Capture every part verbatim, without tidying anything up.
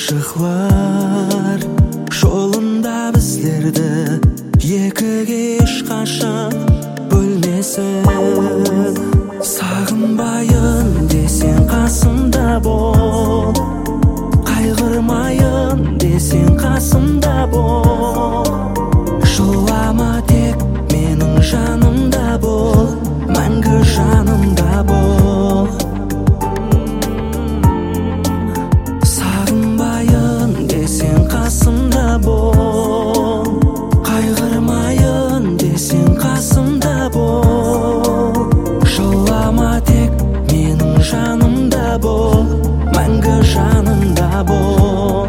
Ашықлар жолында біздерді екіге ешқашан бөлмесін. Сағынбайын десең қасымда бол, қайғырмайын десең қасымда бол. Жылама тек менің жанымда бол, мәңгі жанымда бол. Сағынбайын десең қасымда бол, қайғырмайын десең қасымда бол. Жылама тек менің жанымда бол, мәңгі жанымда бол.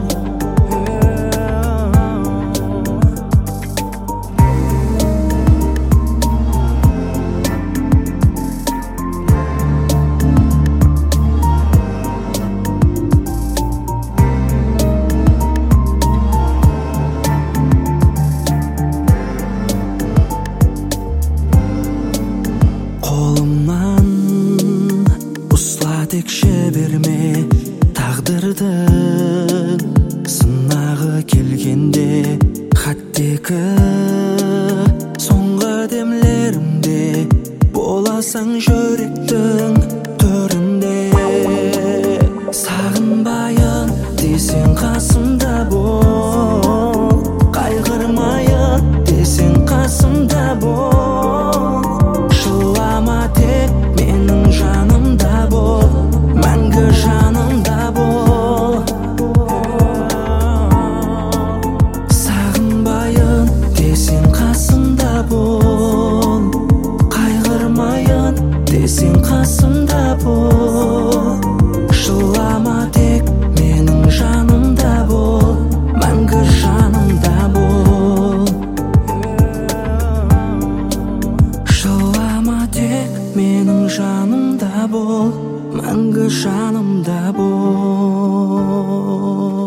Қолымнан ұсла текше берме, тағдырдың сынағы келгенде. Хаттекі соңғы демлерімде боласың жүректің төрінде. Сағынбайын десең қасымда бол, қайғырмайын десең қасымда бол. Жылама тек менің жанымда бол, мәңгі жанымда бол. Сағынбайын десең қасымда бол, қайғырмайын десең қасымда бол. Жылама тек менің жанымда бол, мәңгі жанымда бол. Жылама тек менің жанымда бол, мәңгі жанымда бол.